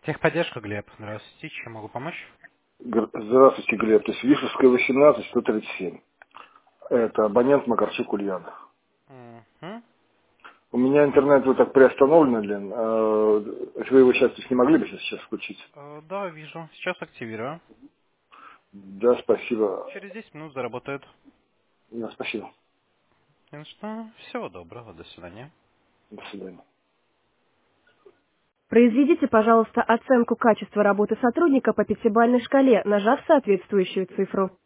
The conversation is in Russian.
Техподдержка, Глеб. Здравствуйте. Чем могу помочь? Здравствуйте, Глеб. То есть Вишевская, 18, 137. Это абонент Макарчук Ульяна. Мгм. У меня интернет вот так приостановлен, блин. Вы его сейчас не могли бы сейчас включить? Да, вижу. Сейчас активирую. Да, спасибо. Через 10 минут заработает. Да, спасибо. Ну что, всего доброго. До свидания. До свидания. Произведите, пожалуйста, оценку качества работы сотрудника по пятибалльной шкале, нажав соответствующую цифру.